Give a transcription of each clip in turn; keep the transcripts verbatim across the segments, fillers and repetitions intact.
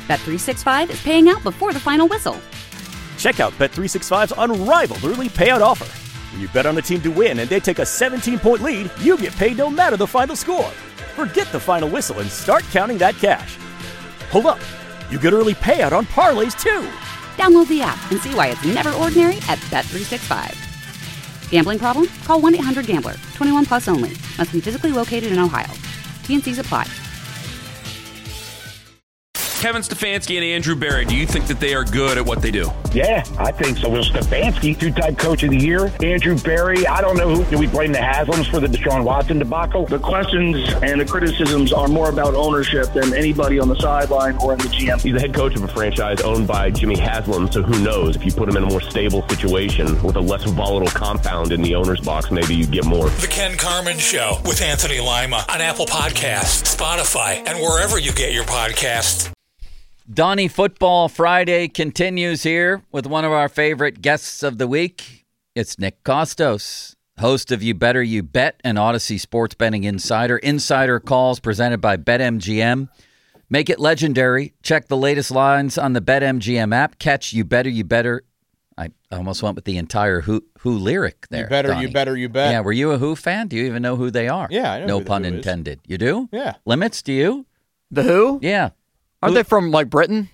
Bet three sixty-five is paying out before the final whistle. Check out Bet three sixty-five's unrivaled early payout offer. When you bet on a team to win and they take a seventeen-point lead, you get paid no matter the final score. Forget the final whistle and start counting that cash. Hold up. You get early payout on parlays, too. Download the app and see why it's never ordinary at Bet three sixty-five. Gambling problem? Call one eight hundred gambler. twenty-one plus only. Must be physically located in Ohio. T N Cs apply. Kevin Stefanski and Andrew Berry, do you think that they are good at what they do? Yeah, I think so. Well, Stefanski, two-time coach of the year. Andrew Berry, I don't know who. Do we blame the Haslams for the Deshaun Watson debacle? The questions and the criticisms are more about ownership than anybody on the sideline or in the G M. He's the head coach of a franchise owned by Jimmy Haslam, so who knows? If you put him in a more stable situation with a less volatile compound in the owner's box, maybe you get more. The Ken Carman Show with Anthony Lima on Apple Podcasts, Spotify, and wherever you get your podcasts. Donnie Football Friday continues here with one of our favorite guests of the week. It's Nick Kostos, host of You Better You Bet and Odyssey Sports Betting Insider. Insider calls presented by BetMGM. Make it legendary. Check the latest lines on the BetMGM app. Catch You Better You Better. I almost went with the entire Who, Who lyric there. You better, Donnie. you better, you bet. Yeah, were you a Who fan? Do you even know who they are? Yeah, I know No who the pun Who is. intended. You do? Yeah. Limits, do you? The Who? Yeah. Aren't Who- they from, like, Britain?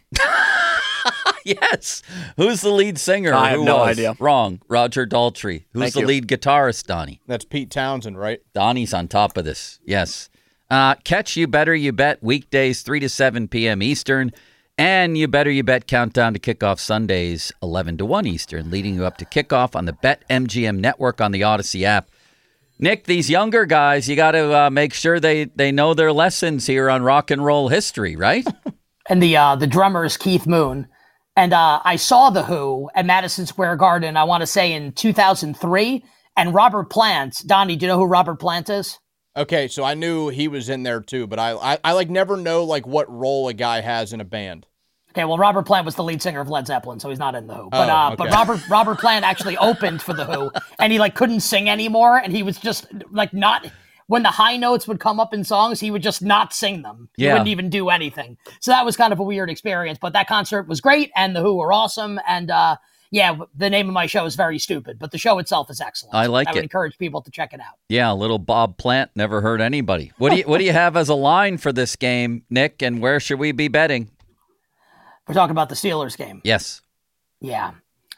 Yes. Who's the lead singer? I have Who no was? idea. Wrong. Roger Daltrey. Who's Thank the you. lead guitarist, Donnie? That's Pete Townsend, right? Donnie's on top of this. Yes. Uh, catch You Better You Bet weekdays three to seven p.m. Eastern. And You Better You Bet countdown to kickoff Sundays eleven to one Eastern, leading you up to kickoff on the BetMGM network on the Odyssey app. Nick, these younger guys, you got to uh, make sure they, they know their lessons here on rock and roll history, right? And the uh, the drummer is Keith Moon. And uh, I saw The Who at Madison Square Garden, I want to say in two thousand three. And Robert Plant, Donnie, do you know who Robert Plant is? Okay, so I knew he was in there too, but I, I, I like never know like what role a guy has in a band. Okay, well, Robert Plant was the lead singer of Led Zeppelin, so he's not in The Who. But Oh, uh, okay. but Robert Robert Plant actually opened for The Who, and he like couldn't sing anymore, and he was just like not. When the high notes would come up in songs, he would just not sing them. He Yeah. wouldn't even do anything. So that was kind of a weird experience. But that concert was great, and The Who were awesome. And uh, yeah, the name of my show is very stupid, but the show itself is excellent. I like I would it. encourage people to check it out. Yeah, little Bob Plant never hurt anybody. What do you what do you have as a line for this game, Nick, and where should we be betting? We're talking about the Steelers game. Yes. Yeah.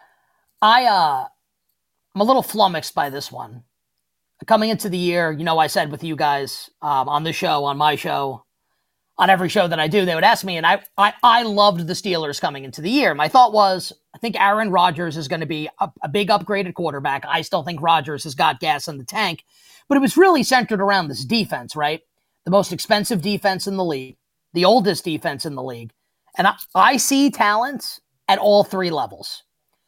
I, uh, I'm a little flummoxed by this one. Coming into the year, you know, I said with you guys um, on the show, on my show, on every show that I do, they would ask me, and I, I, I loved the Steelers coming into the year. My thought was, I think Aaron Rodgers is going to be a, a big upgraded quarterback. I still think Rodgers has got gas in the tank, but it was really centered around this defense, right? The most expensive defense in the league, the oldest defense in the league. And I, I see talent at all three levels.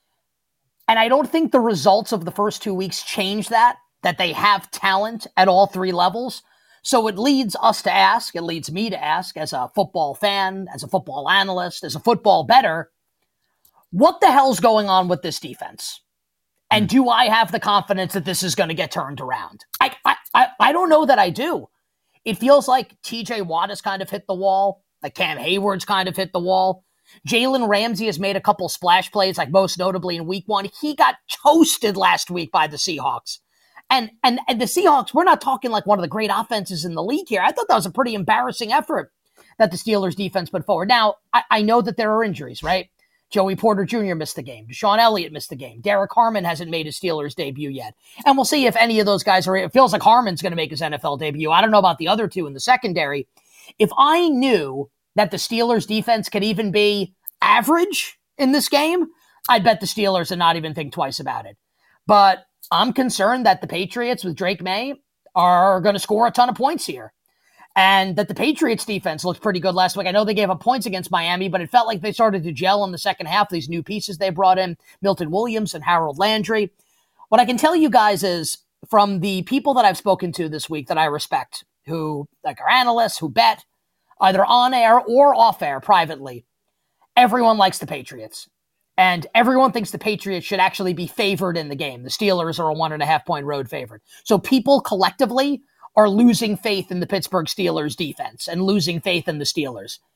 And I don't think the results of the first two weeks change that, that they have talent at all three levels. So it leads us to ask, it leads me to ask as a football fan, as a football analyst, as a football bettor, what the hell's going on with this defense? And do I have the confidence that this is going to get turned around? I, I, I, I don't know that I do. It feels like T J Watt has kind of hit the wall. Like Cam Hayward's kind of hit the wall. Jalen Ramsey has made a couple splash plays, like most notably in week one. He got toasted last week by the Seahawks. And, and and the Seahawks, we're not talking like one of the great offenses in the league here. I thought that was a pretty embarrassing effort that the Steelers defense put forward. Now, I, I know that there are injuries, right? Joey Porter Junior missed the game. Deshaun Elliott missed the game. Derek Harmon hasn't made his Steelers debut yet. And we'll see if any of those guys are, it feels like Harmon's going to make his N F L debut. I don't know about the other two in the secondary. If I knew that the Steelers defense could even be average in this game, I'd bet the Steelers and not even think twice about it. But I'm concerned that the Patriots with Drake May are going to score a ton of points here. And that the Patriots defense looked pretty good last week. I know they gave up points against Miami, but it felt like they started to gel in the second half. These new pieces they brought in, Milton Williams and Harold Landry. What I can tell you guys is from the people that I've spoken to this week that I respect, who like are analysts, who bet either on air or off air privately, everyone likes the Patriots. And everyone thinks the Patriots should actually be favored in the game. The Steelers are a one and a half point road favorite. So people collectively are losing faith in the Pittsburgh Steelers defense and losing faith in the Steelers.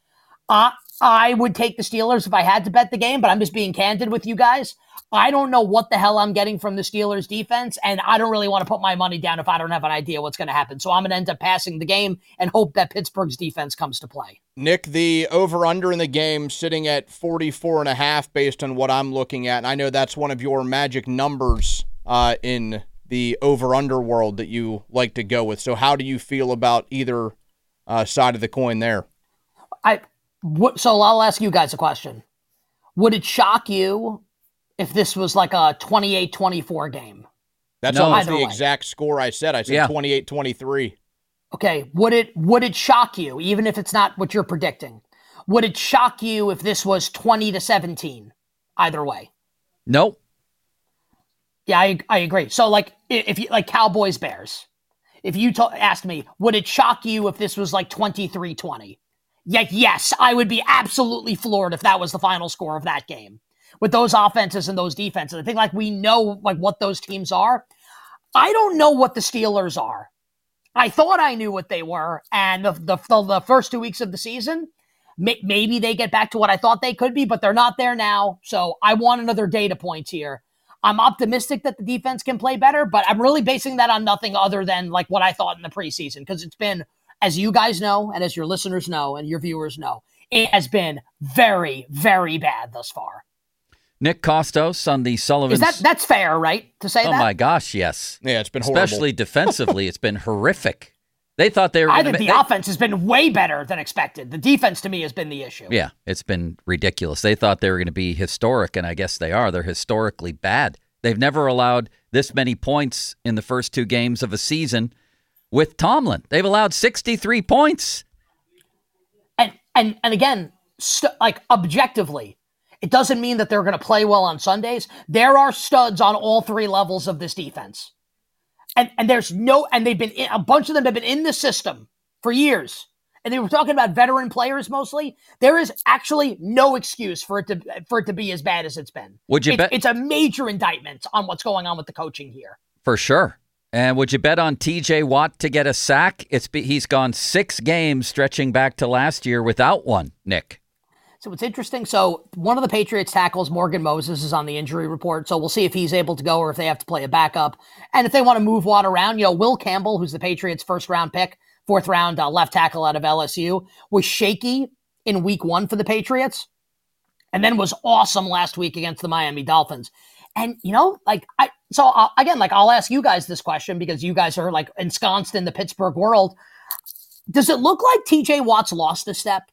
Uh, I would take the Steelers if I had to bet the game, but I'm just being candid with you guys. I don't know what the hell I'm getting from the Steelers defense, and I don't really want to put my money down if I don't have an idea what's going to happen. So I'm going to end up passing the game and hope that Pittsburgh's defense comes to play. Nick, the over-under in the game sitting at forty-four and a half based on what I'm looking at, and I know that's one of your magic numbers uh, in the over-under world that you like to go with. So how do you feel about either uh, side of the coin there? I what, So I'll ask you guys a question. Would it shock you if this was like a twenty-eight twenty-four game? That's no, almost the way. exact score I said. I said twenty-eight twenty-three. Okay, would it would it shock you, even if it's not what you're predicting? Would it shock you if this was twenty to seventeen? Either way. Nope. Yeah, I I agree. So like if you like Cowboys Bears, if you to- asked me, would it shock you if this was like twenty-three twenty? Yeah, yes, I would be absolutely floored if that was the final score of that game. With those offenses and those defenses, I think like we know like what those teams are. I don't know what the Steelers are. I thought I knew what they were, and the the, the, the first two weeks of the season, may, maybe they get back to what I thought they could be, but they're not there now. So I want another data point here. I'm optimistic that the defense can play better, but I'm really basing that on nothing other than like what I thought in the preseason, because it's been, as you guys know, and as your listeners know, and your viewers know, it has been very, very bad thus far. Nick Kostos on the Sullivan's. Is that that's fair, right? To say oh that? Oh my gosh, yes. Yeah, it's been horrible. Especially defensively, it's been horrific. They thought they were. I gonna think ma- the they, offense has been way better than expected. The defense, to me, has been the issue. Yeah, it's been ridiculous. They thought they were going to be historic, and I guess they are. They're historically bad. They've never allowed this many points in the first two games of a season with Tomlin. They've allowed sixty-three points. And and and again, st- like objectively, it doesn't mean that they're going to play well on Sundays. There are studs on all three levels of this defense. And and there's no, and they've been, in, a bunch of them have been in the system for years. And they were talking about veteran players mostly. There is actually no excuse for it to for it to be as bad as it's been. Would you it's, bet? It's a major indictment on what's going on with the coaching here. For sure. And would you bet on T J Watt to get a sack? It's He's gone six games stretching back to last year without one, Nick. So it's interesting. So one of the Patriots tackles, Morgan Moses, is on the injury report. So we'll see if he's able to go or if they have to play a backup. And if they want to move Watt around, you know, Will Campbell, who's the Patriots' first round pick, fourth round uh, left tackle out of L S U, was shaky in week one for the Patriots and then was awesome last week against the Miami Dolphins. And, you know, like, I, so I'll, again, like, I'll ask you guys this question because you guys are like ensconced in the Pittsburgh world. Does it look like T J Watt's lost a step?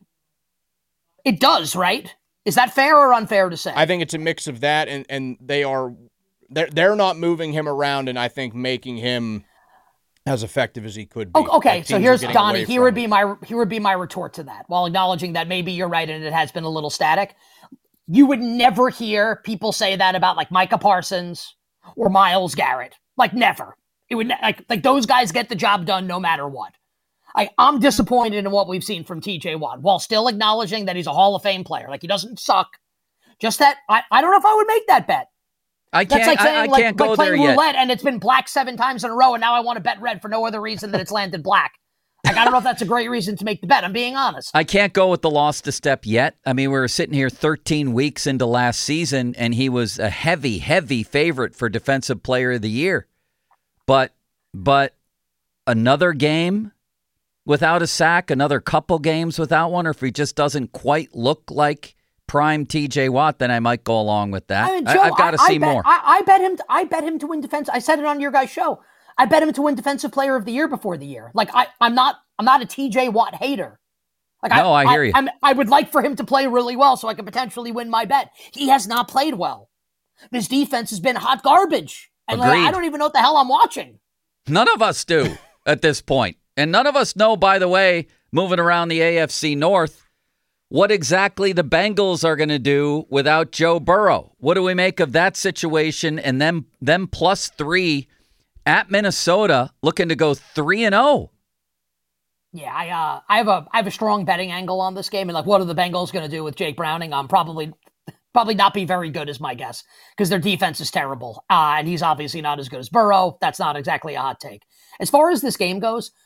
It does, right? Is that fair or unfair to say? I think it's a mix of that, and, and they are they're they're not moving him around, and I think making him as effective as he could be. Okay, like so here's getting Donnie. away Here from would him. be my here would be my retort to that, while acknowledging that maybe you're right and it has been a little static. You would never hear people say that about like Micah Parsons or Myles Garrett. Like never. It would ne- like like those guys get the job done no matter what. I, I'm disappointed in what we've seen from T J Watt, while still acknowledging that he's a Hall of Fame player. Like he doesn't suck. Just that I, I don't know if I would make that bet. I can't. That's like saying I, I like, can't like go playing there roulette yet. and it's been black seven times in a row, and now I want to bet red for no other reason than it's landed black. Like I don't know if that's a great reason to make the bet. I'm being honest. I can't go with the lost a step yet. I mean, we were sitting here thirteen weeks into last season, and he was a heavy, heavy favorite for Defensive Player of the Year. But, but another game without a sack, another couple games without one, or if he just doesn't quite look like prime T J Watt, then I might go along with that. I mean, I, Joe, I've got to I, see I bet, more. I, I bet him. I bet him to win defense. I said it on your guys' show. I bet him to win Defensive Player of the Year before the year. Like I, I'm not. I'm not a T J Watt hater. Like no, I, I hear you. I'm, I would like for him to play really well so I could potentially win my bet. He has not played well. This defense has been hot garbage, and like, Agreed. I don't even know what the hell I'm watching. None of us do at this point. And none of us know, by the way, moving around the A F C North, what exactly the Bengals are going to do without Joe Burrow. What do we make of that situation? And then them plus three at Minnesota, looking to go three and zero. Yeah, I uh, I have a I have a strong betting angle on this game, and like, what are the Bengals going to do with Jake Browning? I'm probably probably not be very good, is my guess, because their defense is terrible, uh, and he's obviously not as good as Burrow. That's not exactly a hot take. As far as this game goes,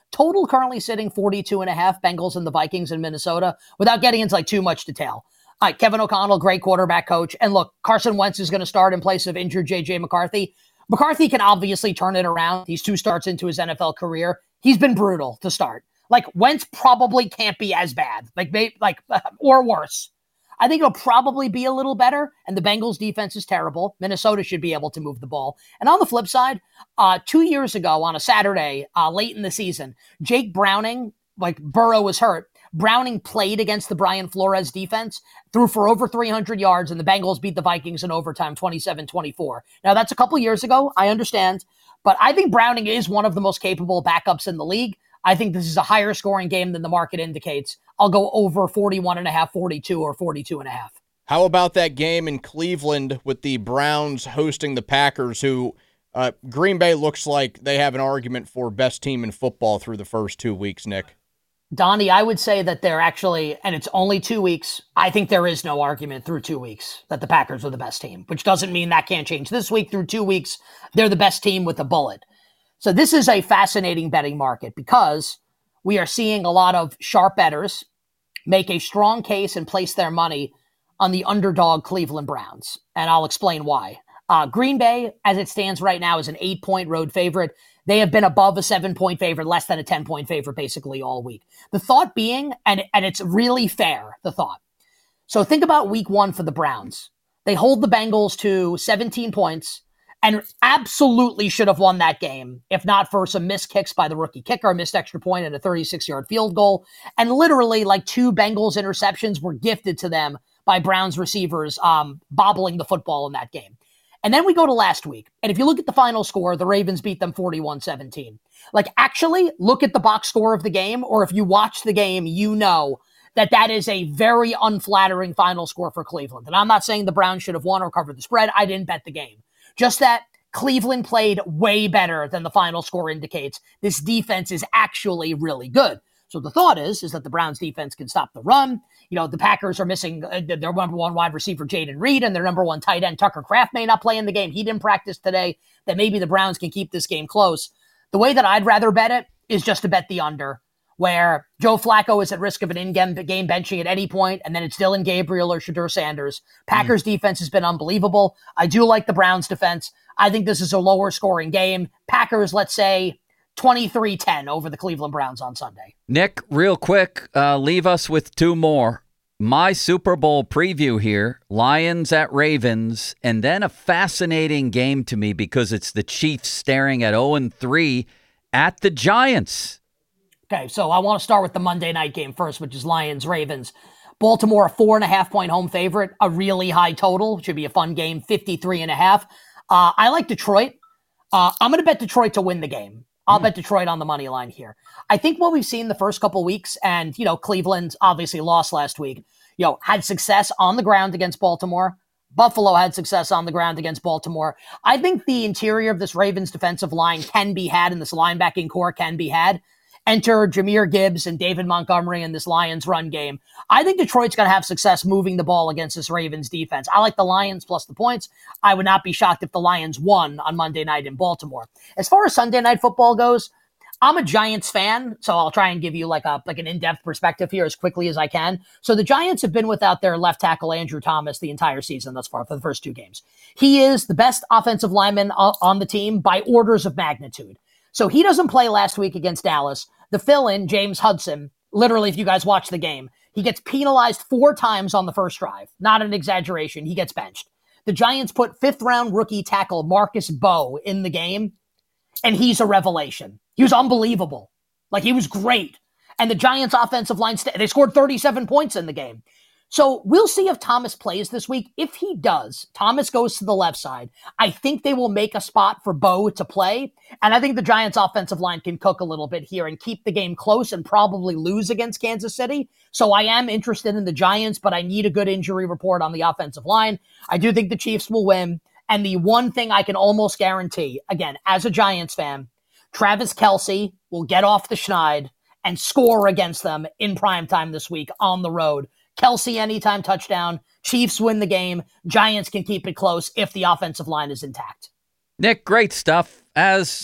Total currently sitting forty-two and a half, Bengals and the Vikings in Minnesota, without getting into like too much detail. All right, Kevin O'Connell, great quarterback coach. And look, Carson Wentz is going to start in place of injured J J McCarthy. McCarthy can obviously turn it around. He's two starts into his N F L career. He's been brutal to start. Like, Wentz probably can't be as bad, like, maybe, like or worse. I think it'll probably be a little better, and the Bengals defense is terrible. Minnesota should be able to move the ball. And on the flip side, uh, two years ago on a Saturday, uh, late in the season, Jake Browning, like Burrow was hurt, Browning played against the Brian Flores defense, threw for over three hundred yards, and the Bengals beat the Vikings in overtime twenty-seven twenty-four. Now, that's a couple years ago, I understand, but I think Browning is one of the most capable backups in the league. I think this is a higher scoring game than the market indicates. I'll go over forty-one and a half, forty-two, or forty-two and a half. How about that game in Cleveland with the Browns hosting the Packers, who uh, Green Bay looks like they have an argument for best team in football through the first two weeks, Nick? Donnie, I would say that they're actually, and it's only two weeks, I think there is no argument through two weeks that the Packers are the best team, which doesn't mean that can't change. This week through two weeks, they're the best team with a bullet. So this is a fascinating betting market because we are seeing a lot of sharp bettors make a strong case and place their money on the underdog Cleveland Browns. And I'll explain why. Uh, Green Bay, as it stands right now, is an eight-point road favorite. They have been above a seven-point favorite, less than a ten-point favorite basically all week. The thought being, and, and it's really fair, the thought. So think about week one for the Browns. They hold the Bengals to seventeen points and absolutely should have won that game, if not for some missed kicks by the rookie kicker, a missed extra point and a thirty-six-yard field goal. And literally, like two Bengals interceptions were gifted to them by Browns receivers um, bobbling the football in that game. And then we go to last week. And if you look at the final score, the Ravens beat them forty-one seventeen. Like, actually, look at the box score of the game, or if you watch the game, you know that that is a very unflattering final score for Cleveland. And I'm not saying the Browns should have won or covered the spread. I didn't bet the game. Just that Cleveland played way better than the final score indicates. This defense is actually really good. So the thought is, is that the Browns defense can stop the run. You know, the Packers are missing uh, their number one wide receiver, Jaden Reed, and their number one tight end, Tucker Kraft, may not play in the game. He didn't practice today. That maybe the Browns can keep this game close. The way that I'd rather bet it is just to bet the under, where Joe Flacco is at risk of an in-game game benching at any point, and then it's Dylan Gabriel or Shadur Sanders. Packers mm. defense has been unbelievable. I do like the Browns defense. I think this is a lower scoring game. Packers, let's say, twenty-three ten over the Cleveland Browns on Sunday. Nick, real quick, uh, leave us with two more. My Super Bowl preview here, Lions at Ravens, and then a fascinating game to me because it's the Chiefs staring at oh and three at the Giants. Okay, so I want to start with the Monday night game first, which is Lions-Ravens. Baltimore, a four and a half point home favorite, a really high total. Should be a fun game, fifty-three and a half. Uh, I like Detroit. Uh, I'm going to bet Detroit to win the game. I'll mm. bet Detroit on the money line here. I think what we've seen the first couple weeks, and, you know, Cleveland obviously lost last week, you know, had success on the ground against Baltimore. Buffalo had success on the ground against Baltimore. I think the interior of this Ravens defensive line can be had, and this linebacking core can be had. Enter Jahmyr Gibbs and David Montgomery in this Lions run game. I think Detroit's going to have success moving the ball against this Ravens defense. I like the Lions plus the points. I would not be shocked if the Lions won on Monday night in Baltimore. As far as Sunday night football goes, I'm a Giants fan, so I'll try and give you like a like an in-depth perspective here as quickly as I can. So the Giants have been without their left tackle, Andrew Thomas, the entire season thus far for the first two games. He is the best offensive lineman on the team by orders of magnitude. So he doesn't play last week against Dallas. The fill-in, James Hudson, literally, if you guys watch the game, he gets penalized four times on the first drive. Not an exaggeration. He gets benched. The Giants put fifth-round rookie tackle Marcus Bowe in the game, and he's a revelation. He was unbelievable. Like, he was great. And the Giants' offensive line, st- they scored thirty-seven points in the game. So we'll see if Thomas plays this week. If he does, Thomas goes to the left side. I think they will make a spot for Bowe to play. And I think the Giants offensive line can cook a little bit here and keep the game close and probably lose against Kansas City. So I am interested in the Giants, but I need a good injury report on the offensive line. I do think the Chiefs will win. And the one thing I can almost guarantee, again, as a Giants fan, Travis Kelce will get off the schneid and score against them in primetime this week on the road. Kelce anytime touchdown. Chiefs win the game. Giants can keep it close if the offensive line is intact. Nick, great stuff. As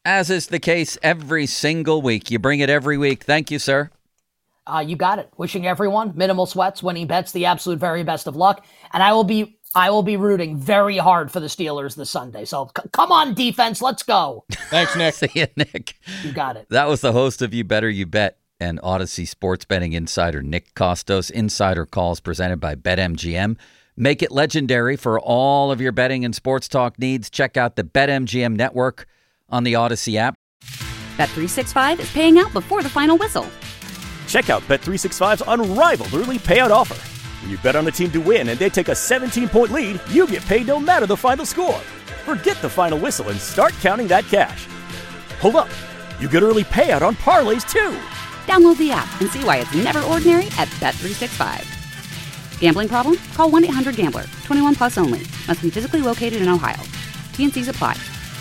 as is the case every single week. You bring it every week. Thank you, sir. Uh, you got it. Wishing everyone minimal sweats, winning bets, the absolute very best of luck. And I will be I will be rooting very hard for the Steelers this Sunday. So c- come on, defense. Let's go. Thanks, Nick. See you, Nick. You got it. That was the host of You Better You Bet and Odyssey sports betting insider Nick Kostos. Insider calls presented by BetMGM. Make it legendary for all of your betting and sports talk needs. Check out the BetMGM network on the Odyssey app. Bet three sixty-five is paying out before the final whistle. Check out Bet three sixty-five's unrivaled early payout offer. When you bet on a team to win and they take a seventeen-point lead, you get paid no matter the final score. Forget the final whistle and start counting that cash. Hold up. You get early payout on parlays, too. Download the app and see why it's never ordinary at Bet three sixty-five. Gambling problem? Call one eight hundred gambler. twenty-one plus only. Must be physically located in Ohio. T N Cs apply.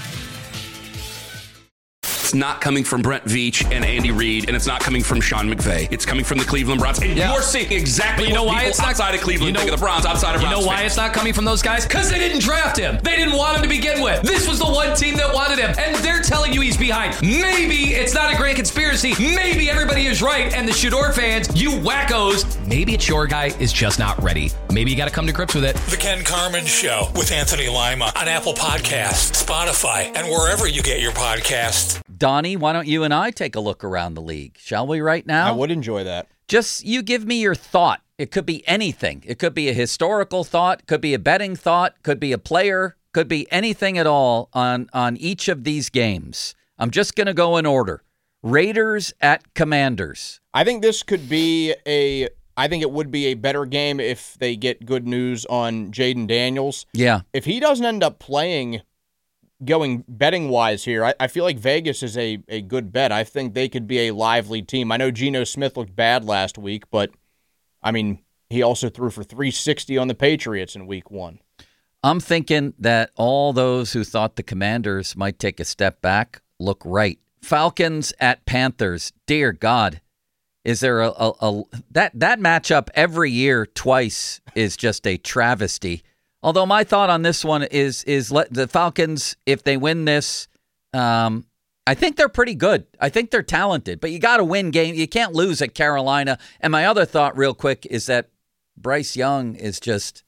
It's not coming from Brent Veach and Andy Reid, and it's not coming from Sean McVay. It's coming from the Cleveland Browns. And yeah. you're seeing exactly you know what why people it's not, outside of Cleveland you know, think of the Browns, outside of You Browns know why fans. it's not coming from those guys? Because they didn't draft him. They didn't want him to begin with. This was the one team that wanted him, and they're telling you he's behind. Maybe it's not a great conspiracy. Maybe everybody is right, and the Shador fans, you wackos, maybe it's your guy is just not ready. Maybe you got to come to grips with it. The Ken Carman Show with Anthony Lima on Apple Podcasts, Spotify, and wherever you get your podcasts. Donnie, why don't you and I take a look around the league? Shall we right now? I would enjoy that. Just you give me your thought. It could be anything. It could be a historical thought, could be a betting thought, could be a player, could be anything at all on, on each of these games. I'm just going to go in order. Raiders at Commanders. I think this could be a I think it would be a better game if they get good news on Jaden Daniels. Yeah. If he doesn't end up playing, going betting-wise here, I, I feel like Vegas is a, a good bet. I think they could be a lively team. I know Geno Smith looked bad last week, but, I mean, he also threw for three sixty on the Patriots in week one. I'm thinking that all those who thought the Commanders might take a step back look right. Falcons at Panthers. Dear God. Is there a, a, a that that matchup every year twice is just a travesty. Although my thought on this one is is let the Falcons, if they win this, um, I think they're pretty good. I think they're talented, but you got to win game. You can't lose at Carolina. And my other thought, real quick, is that Bryce Young is just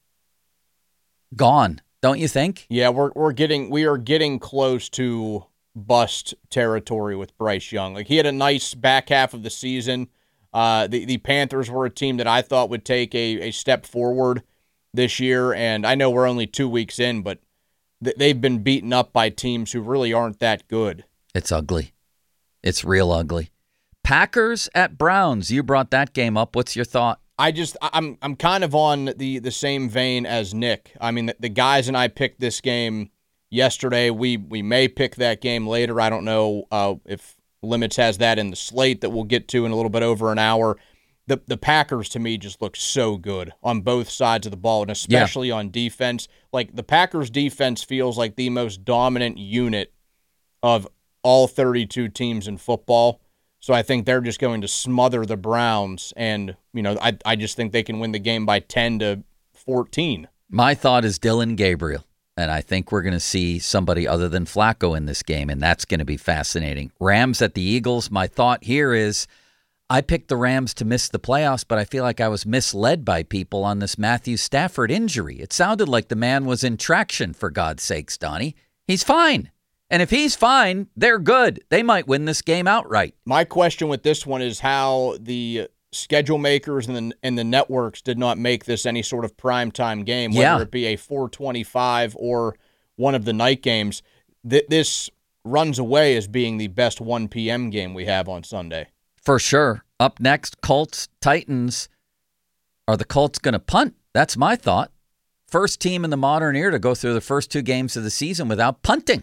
gone. Don't you think? Yeah, we're we're getting we are getting close to bust territory with Bryce Young. Like he had a nice back half of the season. Uh, the, the Panthers were a team that I thought would take a, a step forward this year, and I know we're only two weeks in, but th- they've been beaten up by teams who really aren't that good. It's ugly. It's real ugly. Packers at Browns. You brought that game up. What's your thought? I just, I'm I'm kind of on the, the same vein as Nick. I mean, the, the guys and I picked this game yesterday. We, we may pick that game later. I don't know uh, if Limits has that in the slate that we'll get to in a little bit over an hour. The the Packers, to me, just look so good on both sides of the ball, and especially yeah. on defense. Like, the Packers' defense feels like the most dominant unit of all thirty-two teams in football. So I think they're just going to smother the Browns, and, you know, I I just think they can win the game by ten to fourteen. My thought is Dylan Gabriel. And I think we're going to see somebody other than Flacco in this game, and that's going to be fascinating. Rams at the Eagles. My thought here is I picked the Rams to miss the playoffs, but I feel like I was misled by people on this Matthew Stafford injury. It sounded like the man was in traction, for God's sakes, Donnie. He's fine. And if he's fine, they're good. They might win this game outright. My question with this one is how the schedule makers and the, and the networks did not make this any sort of primetime game, whether yeah. it be a four twenty-five or one of the night games. Th- this runs away as being the best one p.m. game we have on Sunday. For sure. Up next, Colts, Titans. Are the Colts going to punt? That's my thought. First team in the modern era to go through the first two games of the season without punting.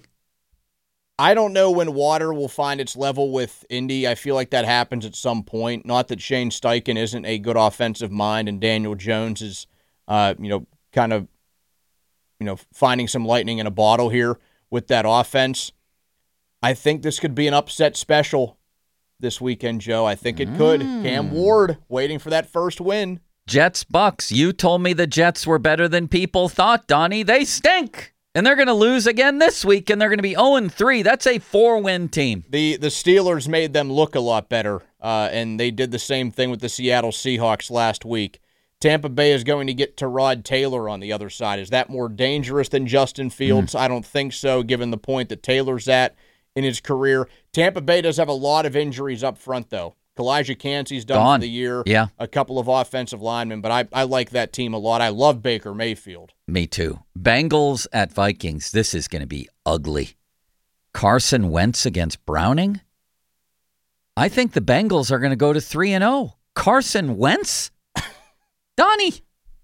I don't know when water will find its level with Indy. I feel like that happens at some point. Not that Shane Steichen isn't a good offensive mind and Daniel Jones is, uh, you know, kind of, you know, finding some lightning in a bottle here with that offense. I think this could be an upset special this weekend, Joe. I think it mm. could. Cam Ward waiting for that first win. Jets, Bucks. You told me the Jets were better than people thought, Donnie. They stink. And they're going to lose again this week, and they're going to be oh and three. That's a four-win team. The the Steelers made them look a lot better, uh, and they did the same thing with the Seattle Seahawks last week. Tampa Bay is going to get Tyrod Taylor on the other side. Is that more dangerous than Justin Fields? Mm. I don't think so, given the point that Taylor's at in his career. Tampa Bay does have a lot of injuries up front, though. Kalijah Kancey's done Gone. for the year. Yeah. A couple of offensive linemen, but I, I like that team a lot. I love Baker Mayfield. Me too. Bengals at Vikings. This is going to be ugly. Carson Wentz against Browning? I think the Bengals are going to go to three and oh. Carson Wentz? Donnie?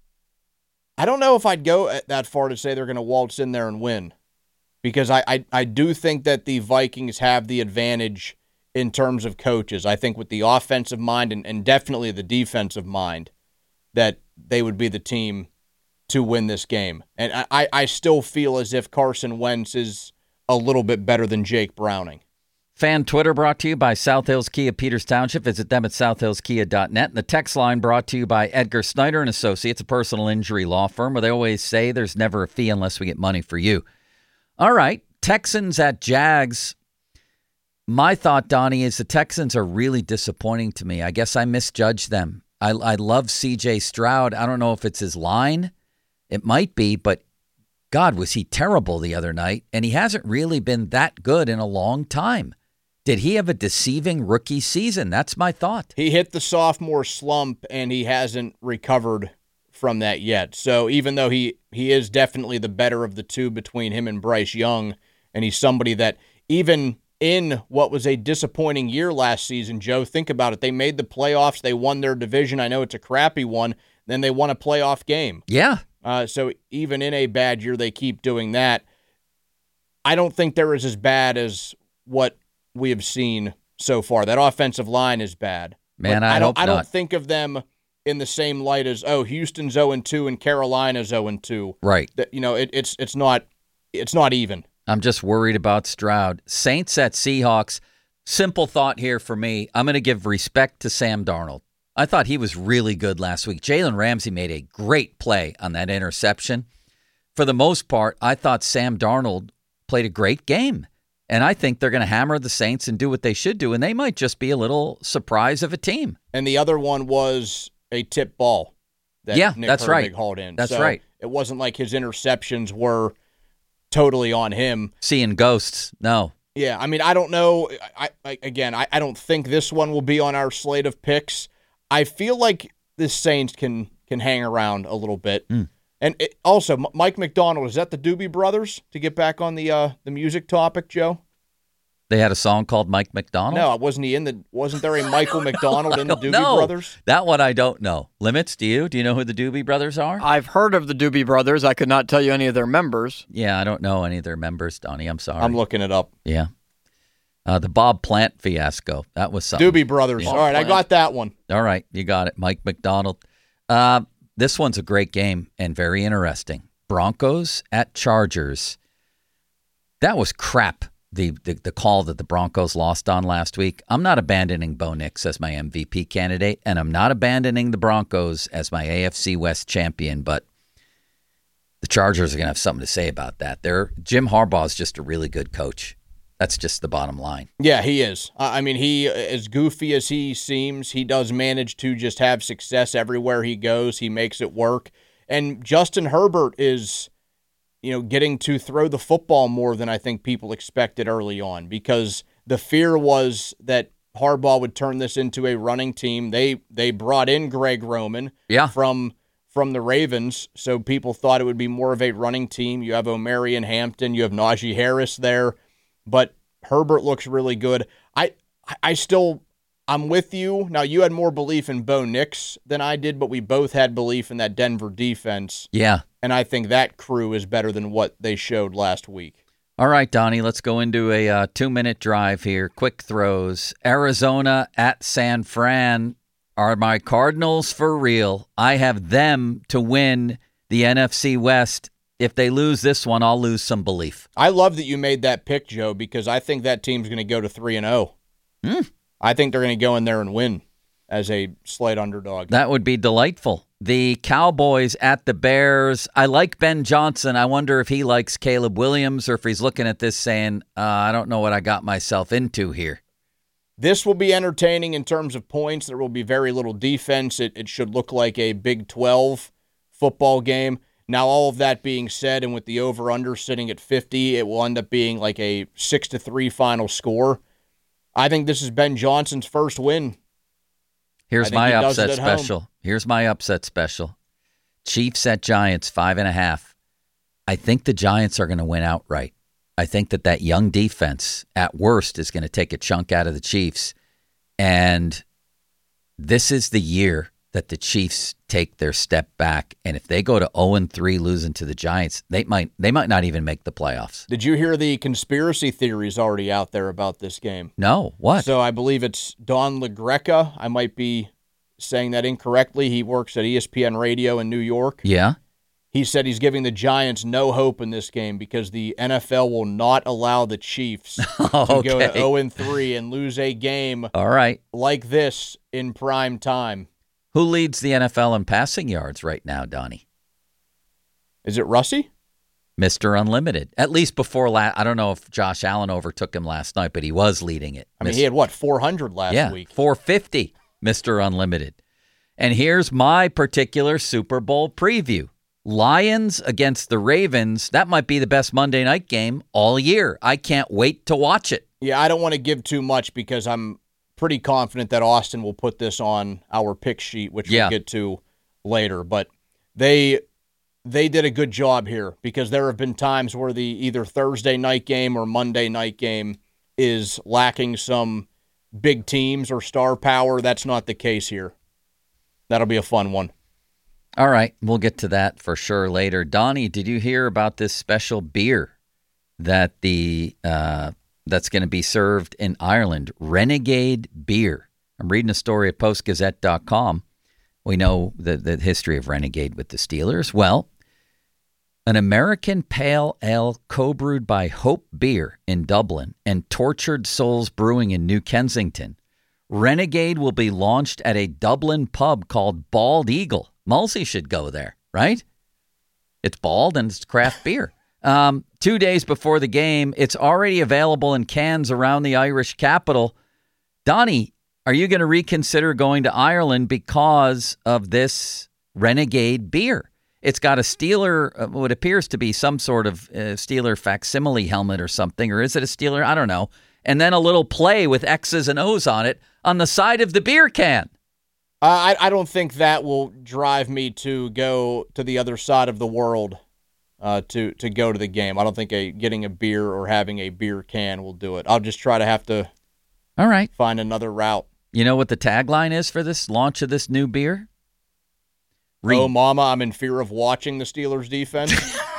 I don't know if I'd go that far to say they're going to waltz in there and win, because I, I, I do think that the Vikings have the advantage in terms of coaches. I think with the offensive mind and, and definitely the defensive mind, that they would be the team to win this game. And I, I still feel as if Carson Wentz is a little bit better than Jake Browning. Fan Twitter brought to you by South Hills Kia Peters Township. Visit them at south hills kia dot net. And the text line brought to you by Edgar Snyder and Associates, a personal injury law firm where they always say there's never a fee unless we get money for you. All right, Texans at Jags. My thought, Donnie, is the Texans are really disappointing to me. I guess I misjudged them. I, I love C J Stroud. I don't know if it's his line. It might be, but God, was he terrible the other night. And he hasn't really been that good in a long time. Did he have a deceiving rookie season? That's my thought. He hit the sophomore slump, and he hasn't recovered from that yet. So even though he, he is definitely the better of the two between him and Bryce Young, and he's somebody that even in what was a disappointing year last season, Joe, think about it. They made the playoffs. They won their division. I know it's a crappy one. Then they won a playoff game. Yeah. Uh, so even in a bad year, they keep doing that. I don't think they're as bad as what we have seen so far. That offensive line is bad. Man, I, I don't hope I don't not. think of them in the same light as, oh, Houston's oh and two and Carolina's oh and two. Right. That, you know, it, it's it's not it's not even. I'm just worried about Stroud. Saints at Seahawks. Simple thought here for me. I'm going to give respect to Sam Darnold. I thought he was really good last week. Jalen Ramsey made a great play on that interception. For the most part, I thought Sam Darnold played a great game. And I think they're going to hammer the Saints and do what they should do, and they might just be a little surprise of a team. And the other one was a tip ball that yeah, Nick that's Herbig right. hauled in. That's so right. It wasn't like his interceptions were totally on him. Seeing ghosts, no. Yeah, I mean, I don't know. I, I Again, I, I don't think this one will be on our slate of picks. I feel like the Saints can can hang around a little bit. Mm. And it, also, Mike McDonald, is that the Doobie Brothers? To get back on the uh, the music topic, Joe? They had a song called Mike McDonald? No, wasn't he in the? Wasn't there a Michael McDonald in the Doobie know. Brothers? That one I don't know. Limits, do you? Do you know who the Doobie Brothers are? I've heard of the Doobie Brothers. I could not tell you any of their members. Yeah, I don't know any of their members, Donnie. I'm sorry. I'm looking it up. Yeah. Uh, the Bob Plant fiasco. That was something. Doobie Brothers. Yeah. All right, I got that one. All right, you got it. Mike McDonald. Uh, this one's a great game and very interesting. Broncos at Chargers. That was crap, the, the the call that the Broncos lost on last week. I'm not abandoning Bo Nix as my M V P candidate, and I'm not abandoning the Broncos as my A F C West champion, but the Chargers are going to have something to say about that. They're, Jim Harbaugh is just a really good coach. That's just the bottom line. Yeah, he is. I mean, he, as goofy as he seems, he does manage to just have success everywhere he goes. He makes it work. And Justin Herbert is, you know, getting to throw the football more than I think people expected early on, because the fear was that Harbaugh would turn this into a running team. They they brought in Greg Roman yeah. from from the Ravens, so people thought it would be more of a running team. You have Omarion Hampton, you have Najee Harris there, but Herbert looks really good. I I still, I'm with you. Now, you had more belief in Bo Nix than I did, but we both had belief in that Denver defense. Yeah. And I think that crew is better than what they showed last week. All right, Donnie, let's go into a uh, two-minute drive here. Quick throws. Arizona at San Fran. Are my Cardinals for real? I have them to win the N F C West. If they lose this one, I'll lose some belief. I love that you made that pick, Joe, because I think that team's going to go to three and oh. Hmm. I think they're going to go in there and win as a slight underdog. That would be delightful. The Cowboys at the Bears. I like Ben Johnson. I wonder if he likes Caleb Williams or if he's looking at this saying, uh, I don't know what I got myself into here. This will be entertaining in terms of points. There will be very little defense. It, it should look like a Big twelve football game. Now, all of that being said, and with the over-under sitting at fifty, it will end up being like a six to three final score. I think this is Ben Johnson's first win. Here's my upset special. Home. Here's my upset special. Chiefs at Giants, five and a half. I think the Giants are going to win outright. I think that that young defense, at worst, is going to take a chunk out of the Chiefs. And this is the year that the Chiefs take their step back. And if they go to oh and three losing to the Giants, they might they might not even make the playoffs. Did you hear the conspiracy theories already out there about this game? No. What? So I believe it's Don LaGreca. I might be saying that incorrectly. He works at E S P N Radio in New York. Yeah. He said he's giving the Giants no hope in this game because the N F L will not allow the Chiefs okay. to go to oh and three and lose a game All right. like this in prime time. Who leads the N F L in passing yards right now, Donnie? Is it Russie? Mister Unlimited. At least before last. I don't know if Josh Allen overtook him last night, but he was leading it. I mean, he had, what, four hundred last yeah, week? four fifty, Mister Unlimited. And here's my particular Super Bowl preview. Lions against the Ravens. That might be the best Monday night game all year. I can't wait to watch it. Yeah, I don't want to give too much because I'm pretty confident that Austin will put this on our pick sheet, which yeah. we'll get to later. But they they did a good job here because there have been times where the either Thursday night game or Monday night game is lacking some big teams or star power. That's not the case here. That'll be a fun one. All right, we'll get to that for sure later. Donnie, did you hear about this special beer that the uh, that's going to be served in Ireland? Renegade beer. I'm reading a story at post gazette dot com. We know the, the history of Renegade with the Steelers. Well, an American pale ale co-brewed by Hope Beer in Dublin and Tortured Souls Brewing in New Kensington. Renegade will be launched at a Dublin pub called Bald Eagle. Mulsey should go there, right? It's bald and it's craft beer. Um, two days before the game, it's already available in cans around the Irish capital. Donnie, are you going to reconsider going to Ireland because of this Renegade beer? It's got a Steeler, uh, what appears to be some sort of uh, Steeler facsimile helmet or something, or is it a Steeler? I don't know. And then a little play with X's and O's on it on the side of the beer can. Uh, I, I don't think that will drive me to go to the other side of the world uh, to to go to the game. I don't think a getting a beer or having a beer can will do it. I'll just try to have to All right. find another route. You know what the tagline is for this launch of this new beer? Re- oh, mama, I'm in fear of watching the Steelers defense.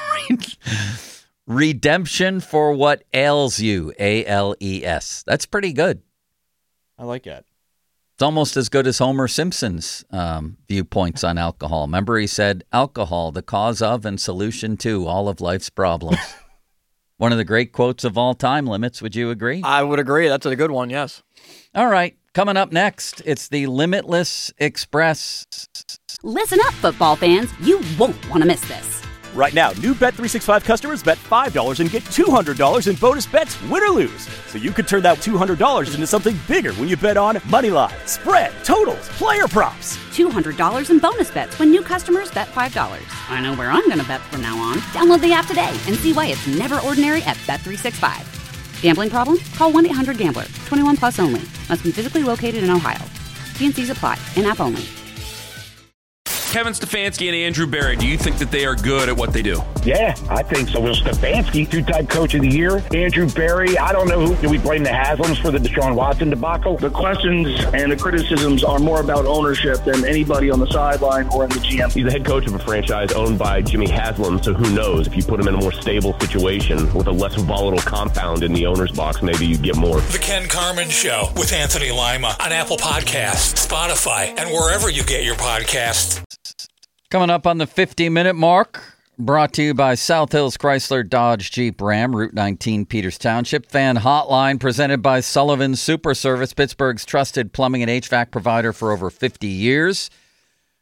Redemption for what ails you, A L E S. That's pretty good. I like that. It's almost as good as Homer Simpson's um, viewpoints on alcohol. Remember, he said, alcohol, the cause of and solution to all of life's problems. One of the great quotes of all time, Limits. Would you agree? I would agree. That's a good one, yes. All right. Coming up next, it's the Limitless Express. Listen up, football fans. You won't want to miss this. Right now, new Bet three sixty-five customers bet five dollars and get two hundred dollars in bonus bets, win or lose. So you could turn that two hundred dollars into something bigger when you bet on moneyline, spread, totals, player props. two hundred dollars in bonus bets when new customers bet five dollars. I know where I'm going to bet from now on. Download the app today and see why it's never ordinary at Bet three sixty-five. Gambling problem? Call one eight hundred gambler. twenty-one plus only. Must be physically located in Ohio. T and C's apply. In-app only. Kevin Stefanski and Andrew Berry, do you think that they are good at what they do? Yeah, I think so. Will Stefanski, two-time coach of the year. Andrew Berry, I don't know who. Do we blame the Haslams for the Deshaun Watson debacle? The questions and the criticisms are more about ownership than anybody on the sideline or in the G M. He's the head coach of a franchise owned by Jimmy Haslam, so who knows? If you put him in a more stable situation with a less volatile compound in the owner's box, maybe you get more. The Ken Carman Show with Anthony Lima on Apple Podcasts, Spotify, and wherever you get your podcasts. Coming up on the fifty-minute mark, brought to you by South Hills Chrysler Dodge Jeep Ram, Route nineteen, Peters Township. Fan Hotline, presented by Sullivan Super Service, Pittsburgh's trusted plumbing and H V A C provider for over fifty years.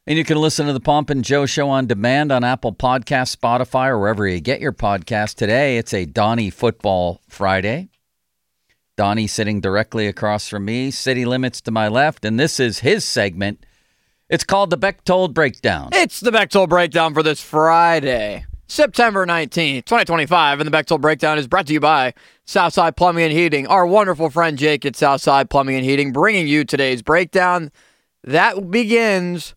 And you can listen to the Pomp and Joe Show on demand on Apple Podcasts, Spotify, or wherever you get your podcast. Today, it's a Donnie Football Friday. Donnie sitting directly across from me, City Limits to my left, and this is his segment. It's called the Bechtold Breakdown. It's the Bechtold Breakdown for this Friday, September nineteenth, twenty twenty-five, and the Bechtold Breakdown is brought to you by Southside Plumbing and Heating. Our wonderful friend Jake at Southside Plumbing and Heating bringing you today's breakdown. That begins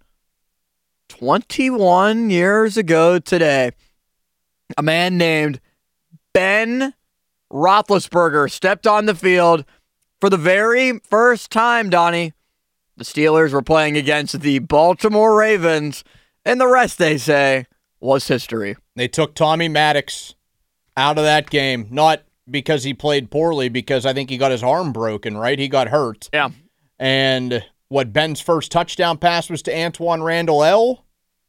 twenty-one years ago today. A man named Ben Roethlisberger stepped on the field for the very first time, Donnie. The Steelers were playing against the Baltimore Ravens, and the rest, they say, was history. They took Tommy Maddox out of that game, not because he played poorly, because I think he got his arm broken, right? He got hurt. Yeah. And what, Ben's first touchdown pass was to Antoine Randall L.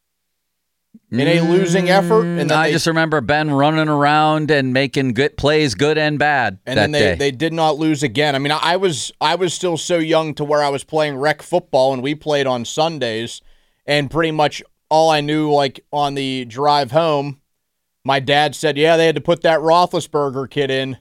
in a losing effort. And then I they, just remember Ben running around and making good plays, good and bad. And that then they, day. they did not lose again. I mean, I was I was still so young to where I was playing rec football, and we played on Sundays, and pretty much all I knew, like, on the drive home, my dad said, yeah, they had to put that Roethlisberger kid in,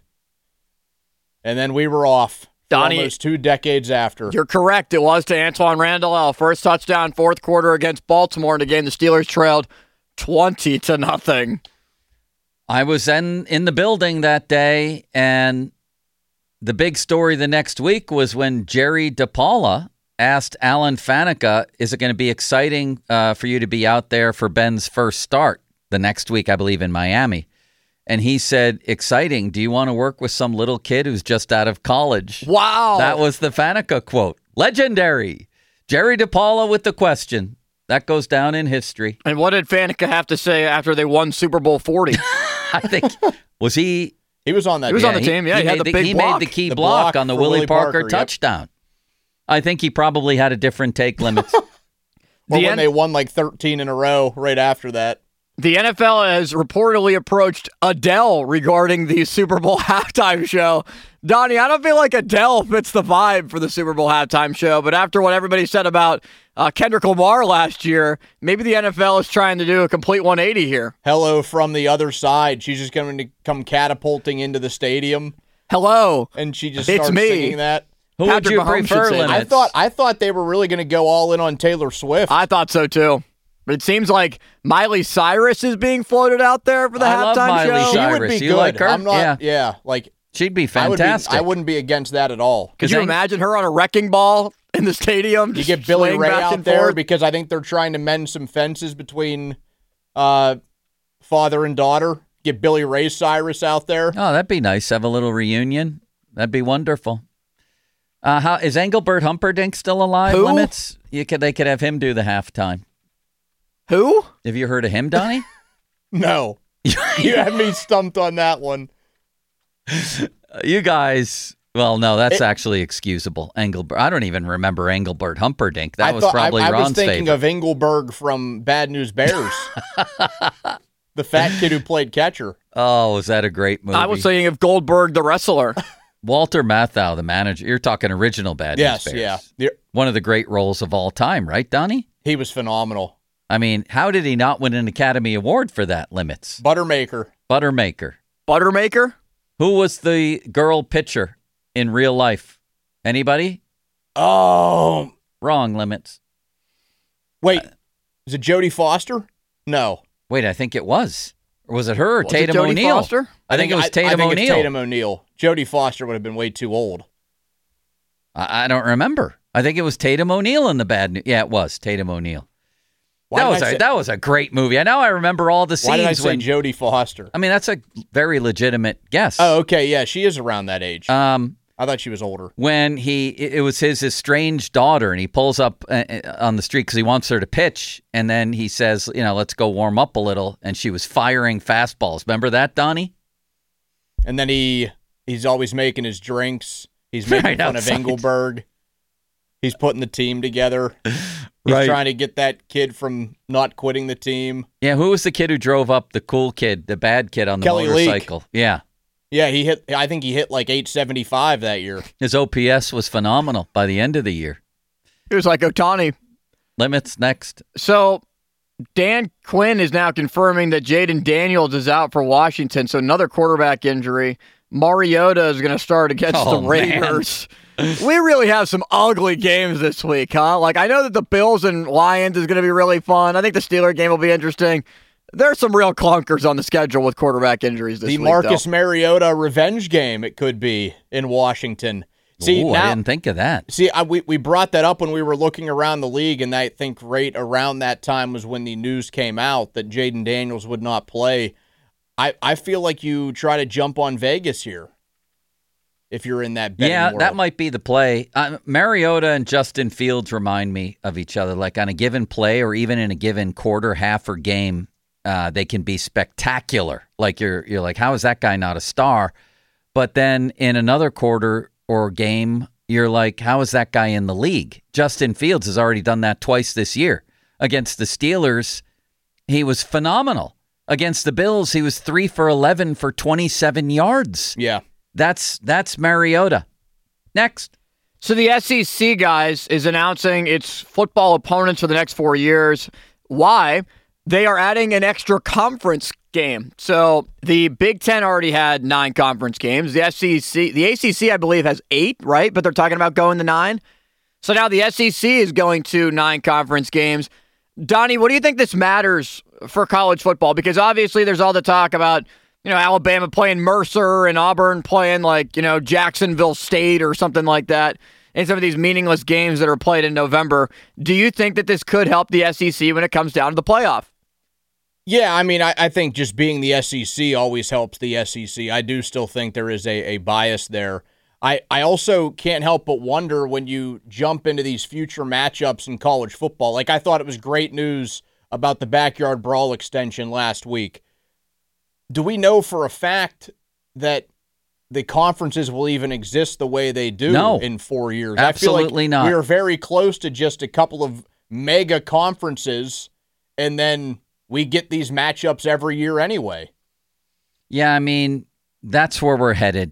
and then we were off. Donnie, almost two decades after. You're correct. It was to Antoine Randall L. First touchdown, fourth quarter against Baltimore in a game the Steelers trailed twenty to nothing. I was in, in the building that day, and the big story the next week was when Jerry DePaula asked Alan Faneca, is it going to be exciting uh, for you to be out there for Ben's first start the next week, I believe, in Miami? And he said, exciting. Do you want to work with some little kid who's just out of college? Wow. That was the Faneca quote. Legendary. Jerry DePaula with the question. That goes down in history. And what did Faneca have to say after they won Super Bowl forty? I think, was he? He was on that He was team. on the team, yeah. He, he had the, the big He block. made the key The block, block on the for Willie Willie Parker, Parker, yep. touchdown. I think he probably had a different take limits. Or The when N- they won like thirteen in a row right after that. The N F L has reportedly approached Adele regarding the Super Bowl halftime show. Donnie, I don't feel like Adele fits the vibe for the Super Bowl halftime show, but after what everybody said about uh, Kendrick Lamar last year, maybe the N F L is trying to do a complete one eighty here. Hello from the other side. She's just going to come catapulting into the stadium. Hello. And she just It's starts me. singing that. Who Patrick would you Mahomes should prefer, say that. Limits? I thought I thought they were really going to go all in on Taylor Swift. I thought so too. But it seems like Miley Cyrus is being floated out there for the I love halftime Miley show. she Cyrus. would be You good. like her? I'm not. Yeah. Yeah, like She'd be I would be- fantastic. I wouldn't be against that at all. Could you Ang- imagine her on a wrecking ball in the stadium? You just get Billy swaying Ray back out and there forth? because I think they're trying to mend some fences between uh, father and daughter. Get Billy Ray Cyrus out there. Oh, that'd be nice. Have a little reunion. That'd be wonderful. Uh, how is Engelbert Humperdinck still alive? Who? Limits? You could. They could have him do the halftime. Who? Have you heard of him, Donnie? No, you had me stumped on that one. You guys. Well, no, that's It- actually excusable. Engelbert. I don't even remember Engelbert Humperdinck. That I was thought- probably I, I Ron's was thinking favorite. of Engelberg from Bad News Bears, the fat kid who played catcher. Oh, was that a great movie? I was thinking of Goldberg, the wrestler. Walter Matthau, the manager. You're talking original Bad Yes, News Bears. yeah. The- One of the great roles of all time, right, Donnie? He was phenomenal. I mean, how did he not win an Academy Award for that, Limits? Buttermaker. Buttermaker. Buttermaker? Who was the girl pitcher in real life? Anybody? Oh, Wrong, Limits. wait. Is it Jodie Foster? No. Wait, I think it was. Or was it her or Was it Tatum Jodie O'Neal? Foster? I, think, it was I, Tatum I think O'Neal. It's Tatum O'Neal. Jodie Foster would have been way too old. I, I don't remember. I think it was Tatum O'Neal in the Bad News. Yeah, it was Tatum O'Neal. Why That did was I a say- that was a great movie. I know I remember all the scenes Why did I say when. Jodie Foster? I mean, that's a very legitimate guess. Oh, okay. Yeah, she is around that age. Um, I thought she was older. when he it it was his estranged daughter, and he pulls up uh, uh, on the street because he wants her to pitch, and then he says, you know, let's go warm up a little, and she was firing fastballs. Remember that, Donnie? And then he he's always making his drinks. He's making Right fun outside. of Engelberg. He's putting the team together. He's Right. trying to get that kid from not quitting the team. Yeah, who was the kid who drove up, the cool kid, the bad kid on the Kelly Leak. motorcycle? Yeah. Yeah, he hit. I think he hit like eight seventy-five that year. His O P S was phenomenal by the end of the year. It was like Otani. Limits next. So Dan Quinn is now confirming that Jaden Daniels is out for Washington. So another quarterback injury. Mariota is going to start against Oh, the Raiders. We really have some ugly games this week, huh? Like, I know that the Bills and Lions is going to be really fun. I think the Steelers game will be interesting. There's some real clunkers on the schedule with quarterback injuries this the week. The Marcus though. Mariota revenge game, it could be, in Washington. See, Ooh, now, I didn't think of that. See, I, we, we brought that up when we were looking around the league, and I think right around that time was when the news came out that Jaden Daniels would not play. I, I feel like you try to jump on Vegas here if you're in that betting Yeah, world. that might be the play. Uh, Mariota and Justin Fields remind me of each other. Like on a given play or even in a given quarter, half, or game, uh, they can be spectacular. Like you're you're like, how is that guy not a star? But then in another quarter or game, you're like, how is that guy in the league? Justin Fields has already done that twice this year. Against the Steelers, he was phenomenal. Against the Bills, he was three for eleven for twenty-seven yards. Yeah. That's that's Mariota. Next. So the S E C, guys, is announcing its football opponents for the next four years. Why? They are adding an extra conference game. So the Big Ten already had nine conference games. The S E C, the A C C, I believe, has eight, right? But they're talking about going to nine. So now the S E C is going to nine conference games. Donnie, what do you think this matters for college football? Because obviously there's all the talk about, you know, Alabama playing Mercer and Auburn playing like, you know, Jacksonville State or something like that in some of these meaningless games that are played in November. Do you think that this could help the S E C when it comes down to the playoff? Yeah, I mean, I, I think just being the S E C always helps the S E C. I do still think there is a, a bias there. I, I also can't help but wonder when you jump into these future matchups in college football. Like, I thought it was great news about the Backyard Brawl extension last week. Do we know for a fact that the conferences will even exist the way they do No. in four years? Absolutely I feel like not. we are very close to just a couple of mega conferences, and then we get these matchups every year anyway. Yeah, I mean, that's where we're headed.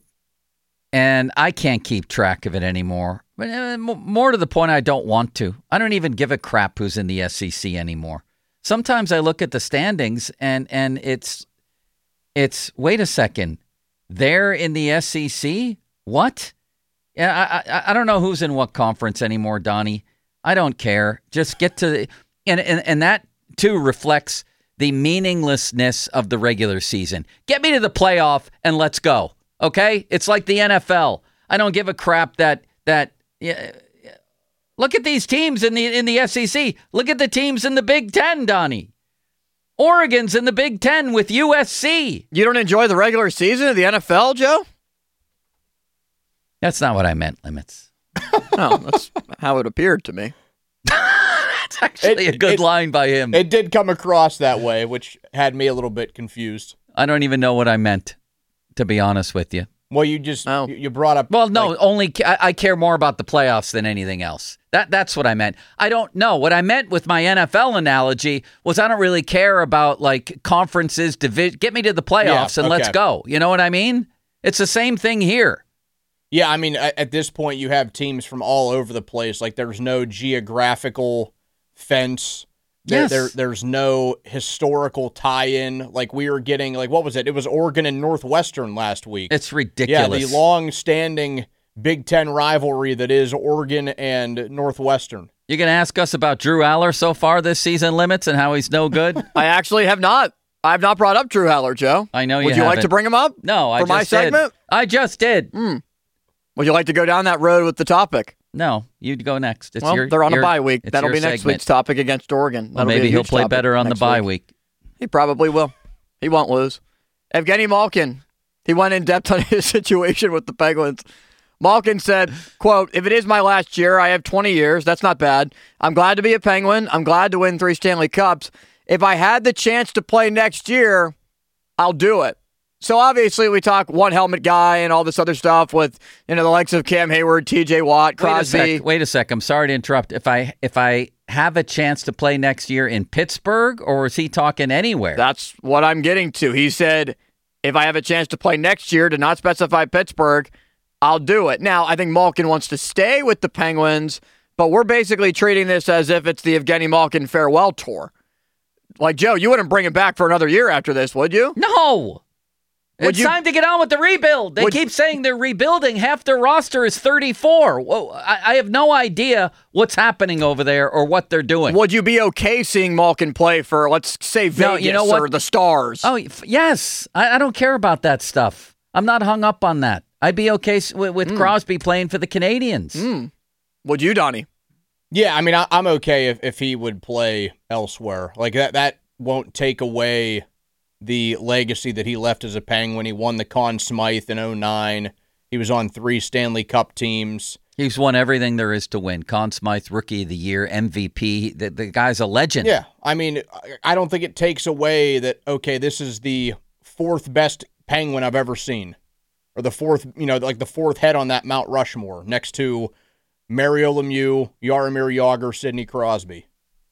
And I can't keep track of it anymore. But uh, more to the point, I don't want to. I don't even give a crap who's in the S E C anymore. Sometimes I look at the standings and and it's it's wait a second, they're in the S E C? What? Yeah, I I, I don't know who's in what conference anymore, Donnie. I don't care. Just get to the and and, and that too reflects the meaninglessness of the regular season. Get me to the playoff and let's go. Okay? It's like the N F L. I don't give a crap that that yeah, look at these teams in the in the S E C. Look at the teams in the Big Ten, Donnie. Oregon's in the Big Ten with U S C. You don't enjoy the regular season of the N F L, Joe? That's not what I meant, Limits. No, that's how it appeared to me. That's actually it, a good it, line by him. It did come across that way, which had me a little bit confused. I don't even know what I meant, to be honest with you. Well, you just oh. you brought up. Well, no, like, only I, I care more about the playoffs than anything else. That that's what I meant. I don't know what I meant with my N F L analogy was I don't really care about like conferences. Divi- get me to the playoffs yeah, and okay. let's go. You know what I mean? It's the same thing here. Yeah, I mean, at this point, you have teams from all over the place. Like, there's no geographical fence. There, Yes. there, there's no historical tie-in. Like, we were getting, like, what was it? It was Oregon and Northwestern last week. It's ridiculous. Yeah, the long-standing Big Ten rivalry that is Oregon and Northwestern. You're going to ask us about Drew Aller so far this season, Limits, and how he's no good? I actually have not. I have not brought up Drew Aller, Joe. I know you Would you like haven't. to bring him up? No, I for just my did. segment? I just did. Mm. Would you like to go down that road with the topic? No, you go next. It's well, your, they're on your, a bye week. it's That'll your be next segment. week's topic against Oregon. Well, That'll be maybe a he'll huge play topic better on the next bye week. week. He probably will. He won't lose. Evgeny Malkin, he went in depth on his situation with the Penguins. Malkin said, quote, "If it is my last year, I have twenty years. That's not bad. I'm glad to be a Penguin. I'm glad to win three Stanley Cups. If I had the chance to play next year, I'll do it." So obviously we talk one helmet guy and all this other stuff with, you know, the likes of Cam Hayward, T J Watt, Crosby. Wait a sec. Wait a sec. I'm sorry to interrupt. If I if I have a chance to play next year in Pittsburgh, or is he talking anywhere? That's what I'm getting to. He said, if I have a chance to play next year, to not specify Pittsburgh, I'll do it. Now, I think Malkin wants to stay with the Penguins, but we're basically treating this as if it's the Evgeny Malkin farewell tour. Like, Joe, you wouldn't bring him back for another year after this, would you? No. Would it's you, time to get on with the rebuild. They keep saying they're rebuilding. Half their roster is thirty-four. Whoa, I, I have no idea what's happening over there or what they're doing. Would you be okay seeing Malkin play for, let's say, Vegas no, you know or the Stars? Oh, yes. I, I don't care about that stuff. I'm not hung up on that. I'd be okay with, with mm. Crosby playing for the Canadians. Mm. Would you, Donnie? Yeah, I mean, I, I'm okay if, if he would play elsewhere. Like, that, that won't take away the legacy that he left as a Penguin. He won the Conn Smythe in oh nine. He was on three Stanley Cup teams. He's won everything there is to win. Conn Smythe, Rookie of the Year, M V P. The, the guy's a legend. Yeah, I mean, I don't think it takes away that, okay, this is the fourth best Penguin I've ever seen. Or the fourth, you know, like the fourth head on that Mount Rushmore next to Mario Lemieux, Jaromir Jagr, Sidney Crosby.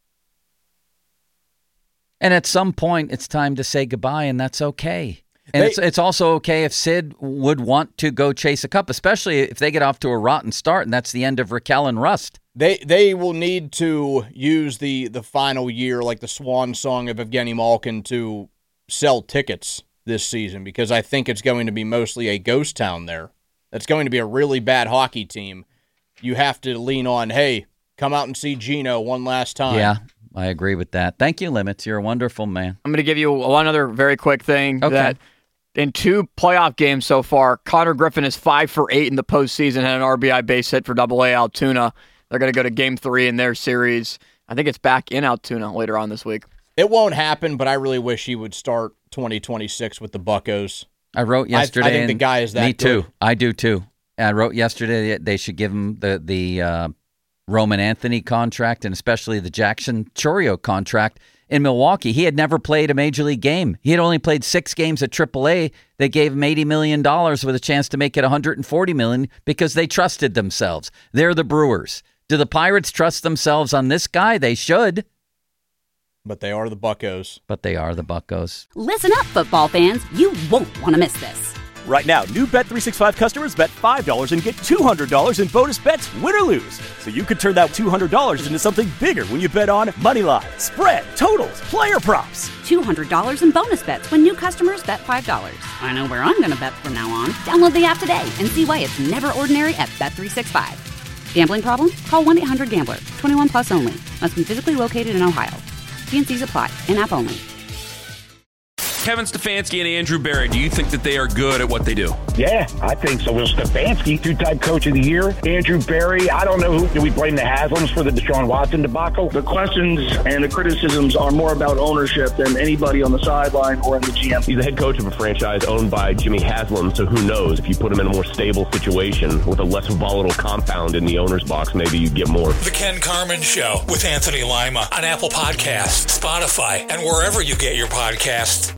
And at some point, it's time to say goodbye, and that's okay. And they, it's it's also okay if Sid would want to go chase a cup, especially if they get off to a rotten start, and that's the end of Raquel and Rust. They they will need to use the, the final year, like the swan song of Evgeny Malkin, to sell tickets this season, because I think it's going to be mostly a ghost town there. That's going to be a really bad hockey team. You have to lean on, hey, come out and see Gino one last time. Yeah. I agree with that. Thank you, Limits. You're a wonderful man. I'm going to give you one other very quick thing. Okay. That in two playoff games so far, Connor Griffin is five for eight in the postseason, had an R B I base hit for Double A Altoona. They're going to go to game three in their series. I think it's back in Altoona later on this week. It won't happen, but I really wish he would start twenty twenty-six with the Buccos. I wrote yesterday. I, I think the guy is that Me good. too. I do too. I wrote yesterday that they should give him the, the uh, Roman Anthony contract, and especially the Jackson Chourio contract in Milwaukee. He had never played a major league game. He had only played six games at triple A. They gave him eighty million dollars with a chance to make it one hundred forty million dollars because they trusted themselves. They're the Brewers. Do the Pirates trust themselves on this guy? They should. But they are the Buccos. But they are the Buccos. Listen up, football fans. You won't want to miss this. Right now, new Bet three sixty-five customers bet five dollars and get two hundred dollars in bonus bets, win or lose. So you could turn that two hundred dollars into something bigger when you bet on money line, spread, totals, player props. two hundred dollars in bonus bets when new customers bet five dollars. I know where I'm going to bet from now on. Download the app today and see why it's never ordinary at Bet three sixty-five. Gambling problem? Call one eight hundred gambler. twenty-one plus only. Must be physically located in Ohio. T and C's apply. In-app only. Kevin Stefanski and Andrew Berry, do you think that they are good at what they do? Yeah, I think so. Will Stefanski, two-time coach of the year. Andrew Berry, I don't know who. Do we blame the Haslams for the Deshaun Watson debacle? The questions and the criticisms are more about ownership than anybody on the sideline or in the G M. He's the head coach of a franchise owned by Jimmy Haslam, so who knows? If you put him in a more stable situation with a less volatile compound in the owner's box, maybe you'd get more. The Ken Carman Show with Anthony Lima on Apple Podcasts, Spotify, and wherever you get your podcasts.